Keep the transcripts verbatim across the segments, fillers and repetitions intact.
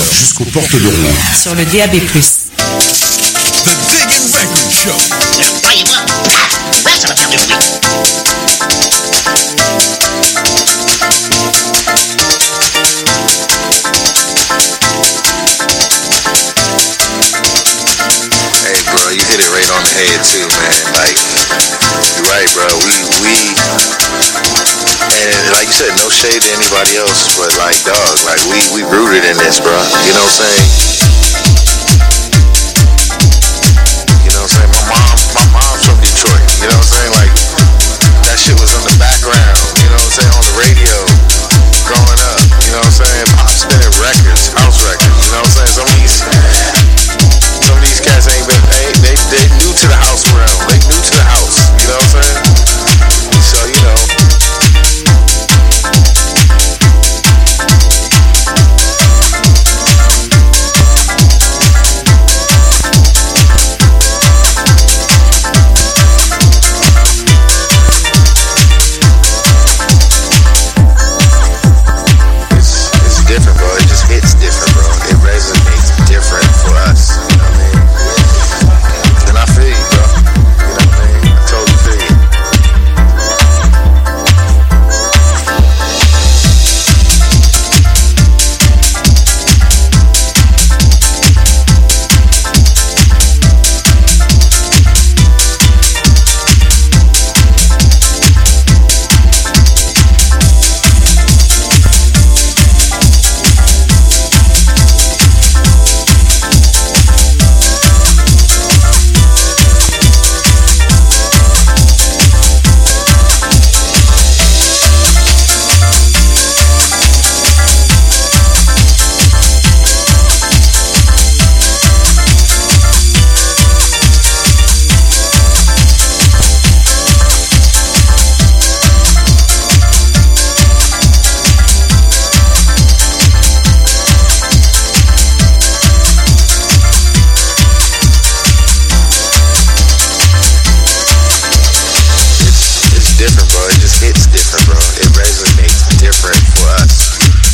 jusqu'aux portes de Rouen. Sur le D A B plus. The Diggin' Record Show. Croyez-moi, ouais, ça va faire du bruit. Hey, bro, you hit it right on the head too, man. Like, you're right, bro. We we and like you said, no shade to anybody else, but like, dog, like we we rooted in this, bro. You know what I'm saying? You know what I'm saying? My mom, my mom's from Detroit. You know what I'm saying? Like, that shit was on the background. You know what I'm saying? On the radio, growing up. You know what I'm saying? Pop spinning records, house records. You know what I'm saying? Some of these, some of these cats ain't been, they they they new to the house realm. They new to the house. You know what I'm saying? So you know. Different, bro. It just hits different, bro. It resonates different for us. You know what I mean? And I feel you, bro. You know what I mean? I totally feel you. Different, bro. It just hits different, bro. It resonates different for us.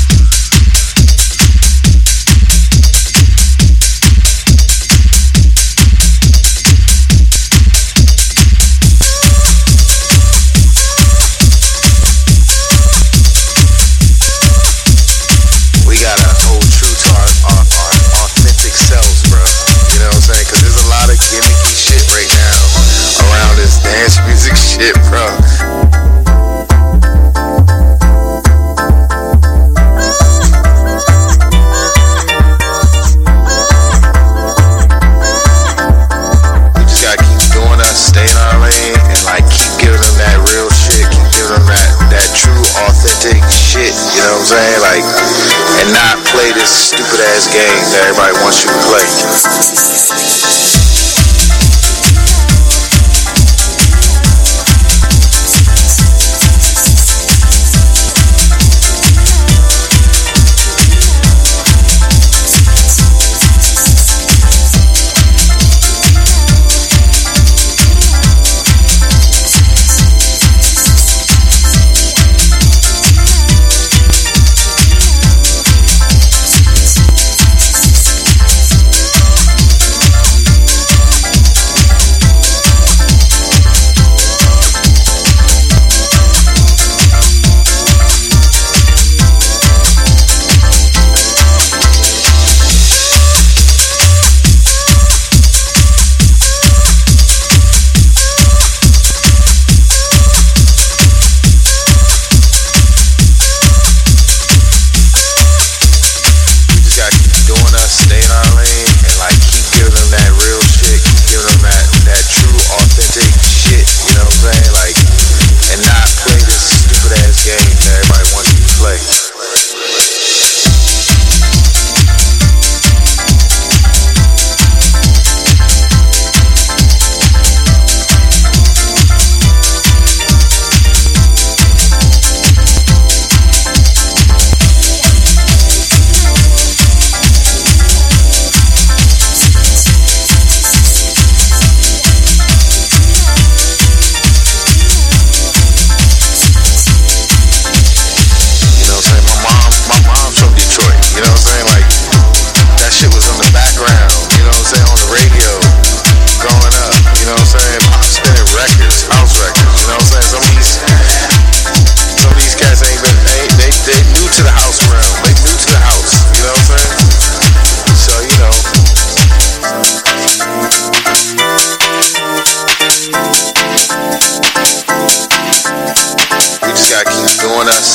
We gotta hold true to our, our, our authentic selves, bro. You know what I'm saying? Because there's a lot of gimmicky shit right now around this dance music shit, bro. We just gotta keep doing us, stay in our lane, and like keep giving them that real shit, keep giving them that, that true authentic shit, you know what I'm saying? Like, and not play this stupid ass game that everybody wants you to play.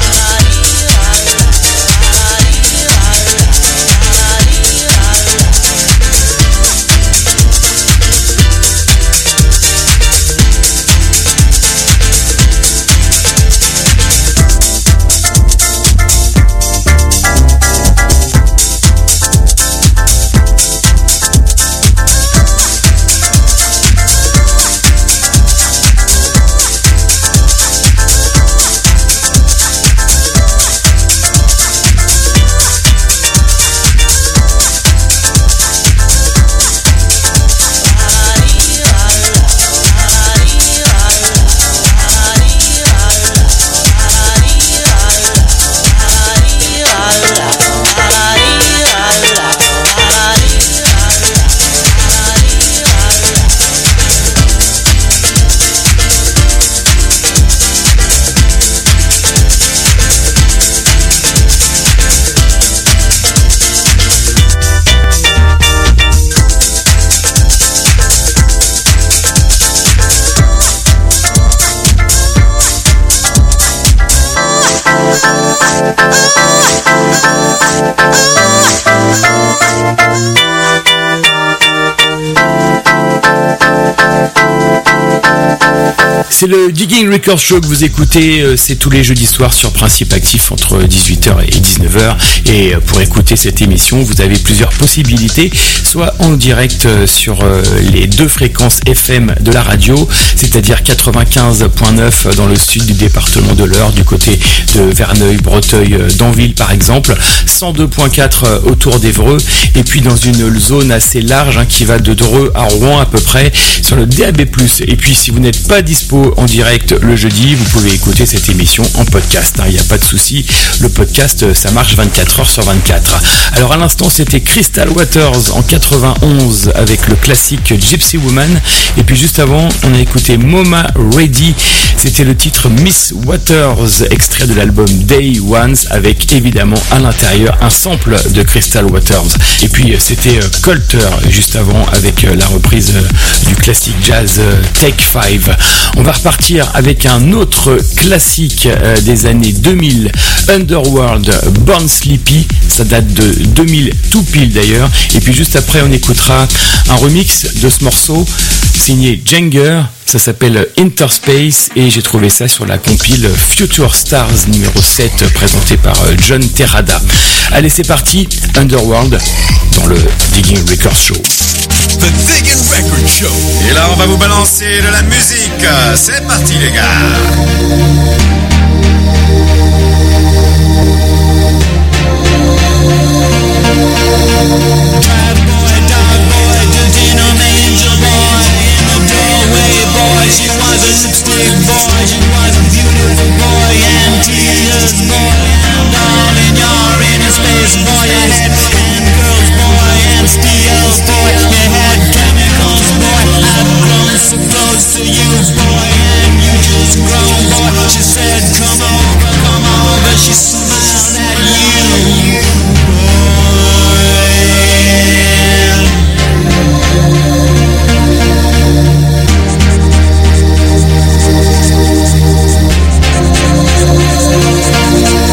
C'est le Digging Record Show que vous écoutez, c'est tous les jeudis soirs sur Principe Actif entre dix-huit heures et dix-neuf heures. Et pour écouter cette émission, vous avez plusieurs possibilités, soit en direct sur les deux fréquences F M de la radio, c'est-à-dire quatre-vingt-quinze virgule neuf dans le sud du département de l'Eure, du côté de Verneuil, Breteuil, Danville par exemple, cent deux virgule quatre autour d'Évreux, et puis dans une zone assez large hein, qui va de Dreux à Rouen à peu près, sur le D A B plus. Et puis si vous n'êtes pas dispo en direct le jeudi, vous pouvez écouter cette émission en podcast, il hein, n'y a pas de souci, le podcast ça marche vingt-quatre heures sur vingt-quatre. Alors à l'instant c'était Crystal Waters en quatre-vingt-onze avec le classique Gypsy Woman, et puis juste avant on a écouté Moma Ready, C'était le titre Miss Waters, extrait de l'album Day Ones, avec évidemment à l'intérieur un sample de Crystal Waters. Et puis c'était Colter juste avant avec la reprise du classique jazz Take Five. On va repartir avec un autre classique des années deux mille, Underworld, Born Sleepy. Ça date de deux mille tout pile d'ailleurs. Et puis juste après on écoutera un remix de ce morceau signé Jenger. Ça s'appelle Interspace et j'ai trouvé ça sur la compile Future Stars numéro sept présentée par John Terrada. Allez, c'est parti, Underworld dans le Digging Records Show. The Digging Record Show. Et là, on va vous balancer de la musique. C'est parti, les gars. She was a lipstick boy, she was a beautiful boy, and tears boy, and all in your inner space boy, you had and girls boy, and steels boy, you had chemicals boy, I've grown so close to you boy, and you just grown boy, she said come over, come over, she smiled at you boy. We'll be right back.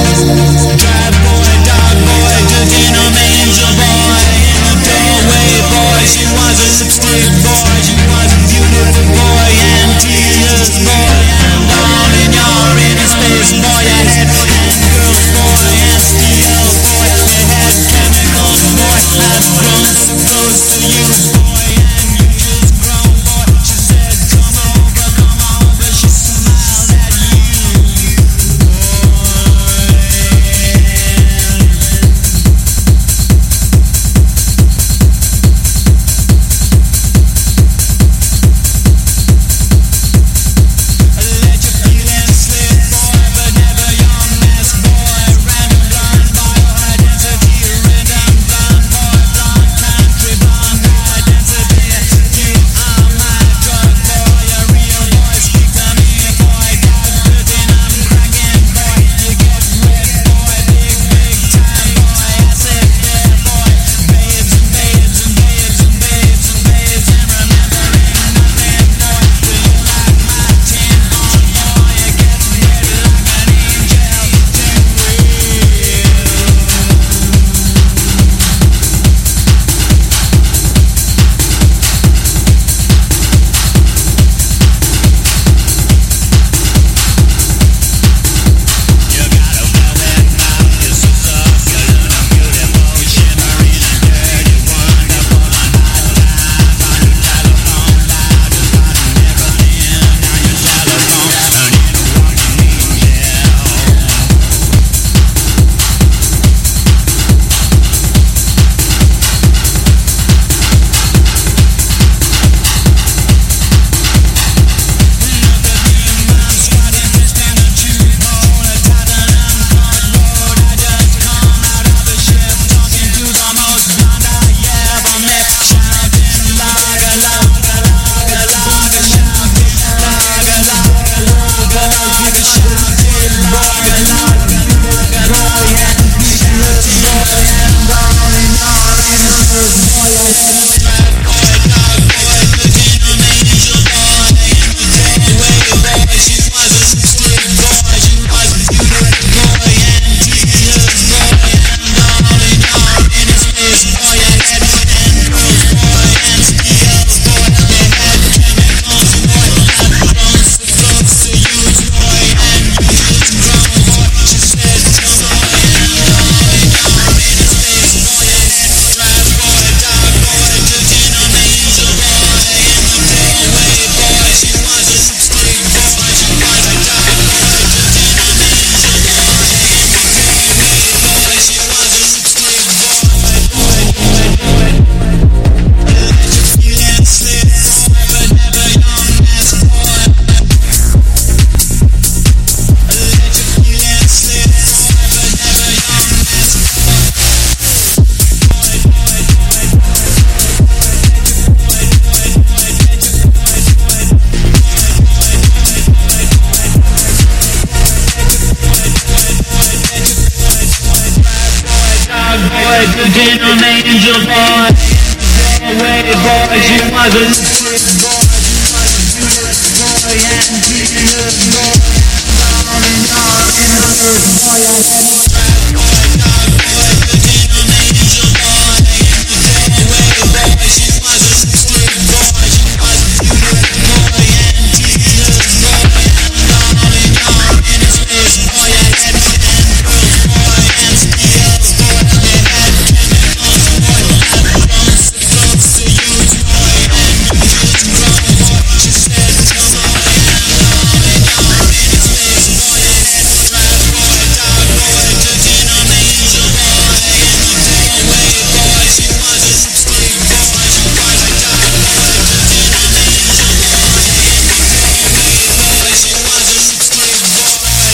the dinner angel boy. Away boy, she was a lipstick boy. She was a beautiful boy and tears boy. Down in your innocence boy, I had a bad boy, dog boy, the dinner angel boy. Away boy, she was a lipstick boy. She was a beautiful boy and tears boy. Down in your innocence boy, I had a bad boy and tears boy. They had chemicals boy, and guns so close to you boy, and you just grown boy. She said come on, down in your innocence boy, I had a bad boy, dog boy, the dinner angel boy. Away boy, she was a lipstick boy. She was a dog boy, the dinner angel boy. Away boy, she was a lipstick boy.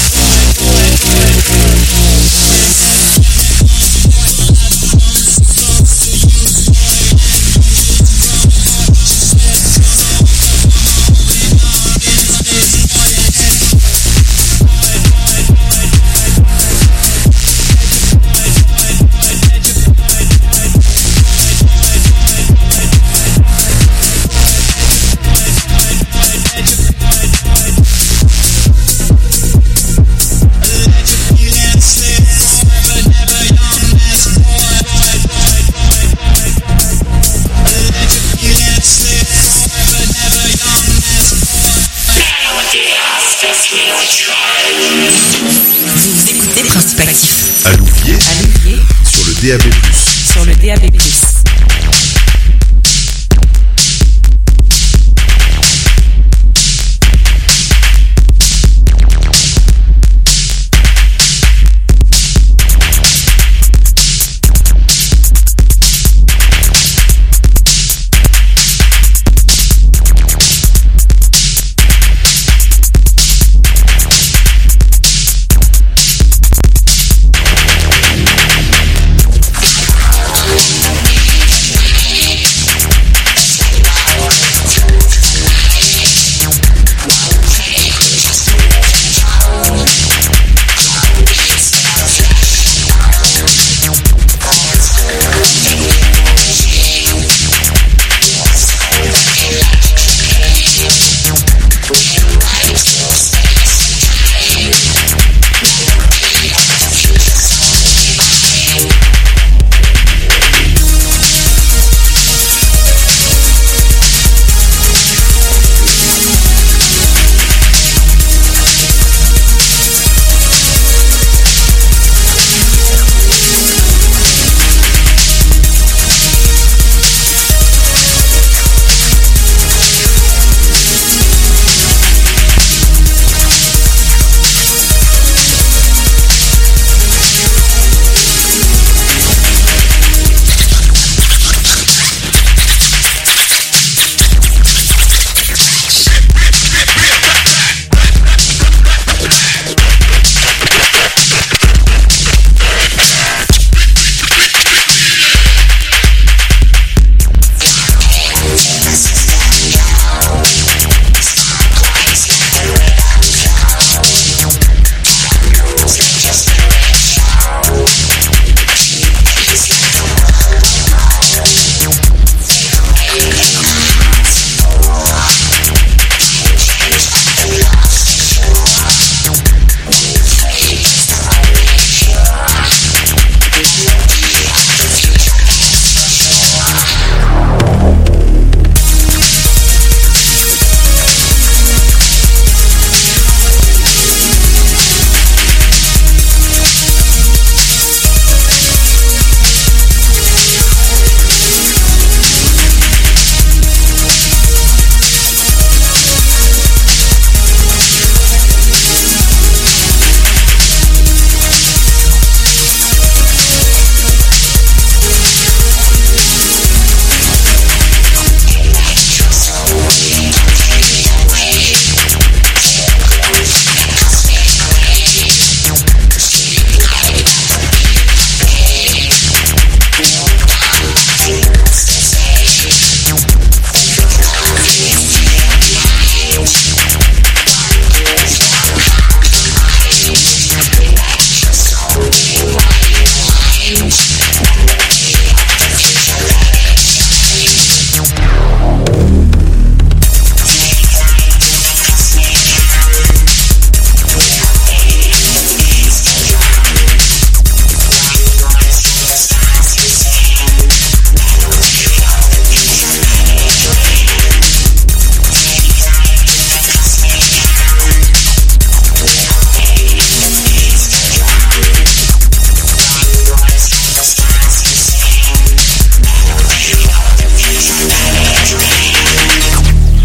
Vous écoutez Principe Actif À Louviers, à Louviers sur le D A B plus. sur le D A B plus. Thank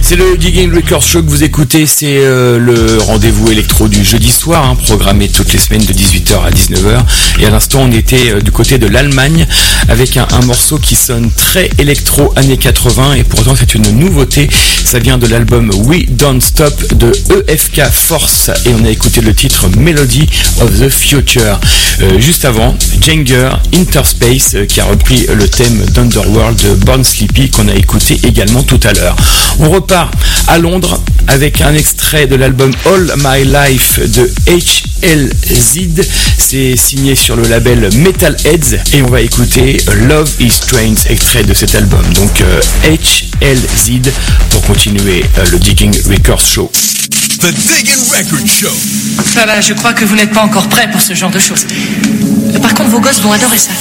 C'est le Digging Records Show que vous écoutez, c'est euh, le rendez-vous électro du jeudi soir, hein, programmé toutes les semaines de dix-huit heures à dix-neuf heures. Et à l'instant, on était euh, du côté de l'Allemagne avec un, un morceau qui sonne très électro années quatre-vingts et pourtant c'est une nouveauté. Ça vient de l'album We Don't Stop de E F K Force et on a écouté le titre Melody of the Future. Euh, juste avant, Jenger Interspace euh, qui a repris le thème d'Underworld de Born Sleepy qu'on a écouté également tout à l'heure. On repart à Londres avec un extrait de l'album All My Life de H L Z. C'est signé sur le label Metalheads et on va écouter Love is Strange, extrait de cet album. Donc euh, H L Z pour continuer euh, le Digging Records Show. The Digging Record Show. Ça va, je crois que vous n'êtes pas encore prêt pour ce genre de choses. Par contre, vos gosses vont adorer ça.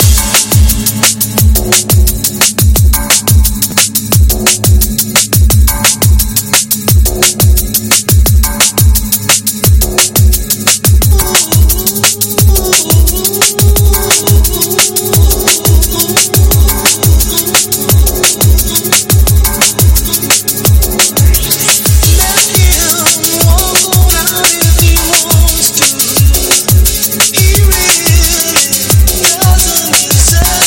He really doesn't deserve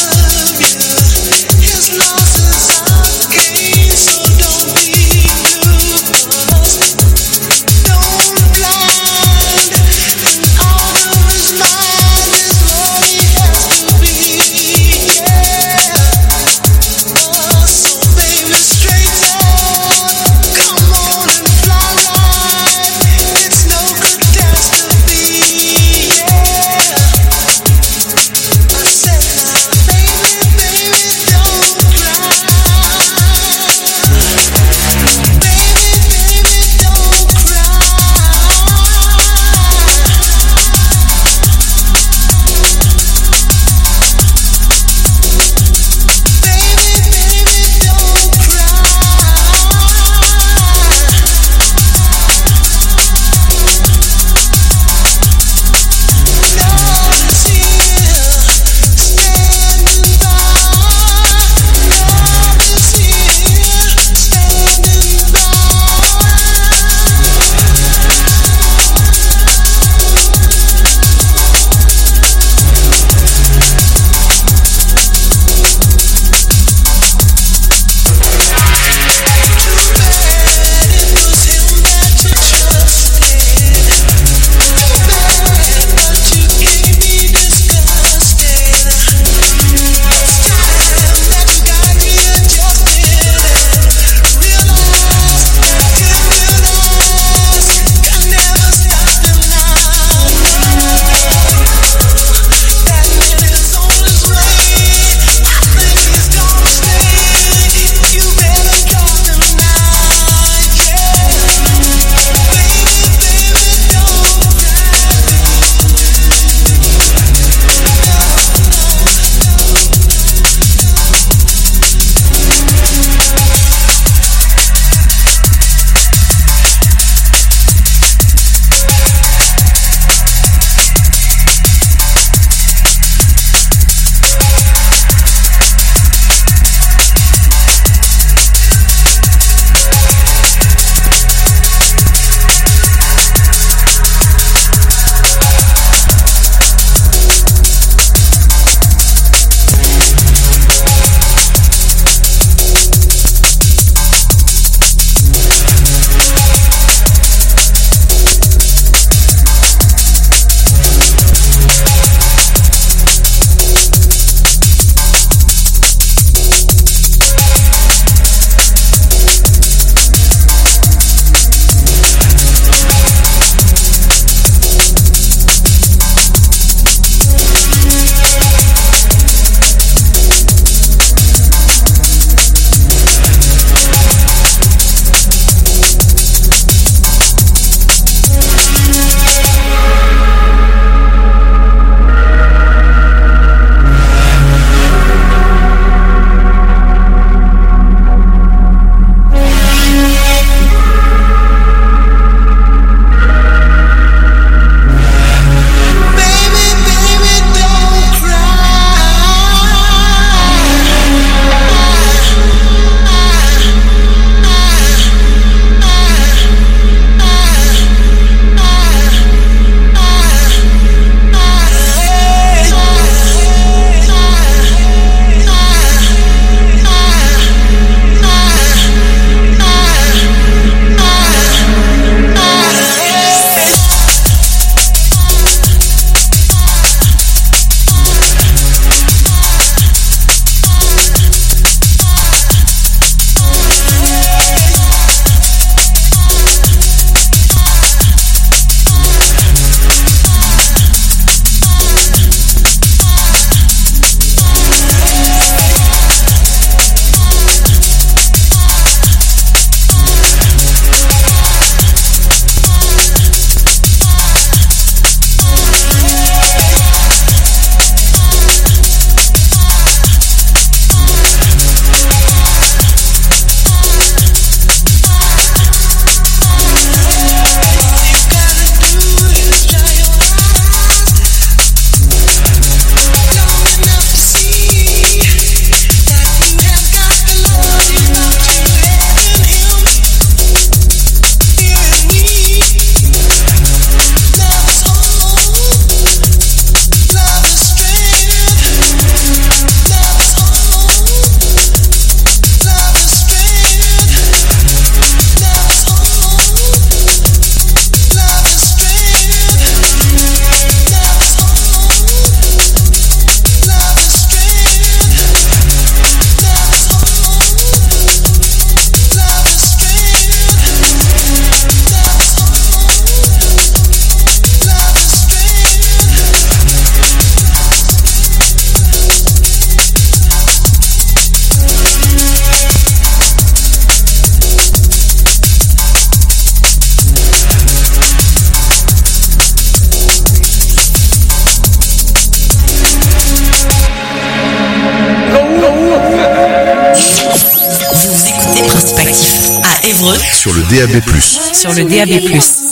sur le D A B plus. Sur le D A B plus.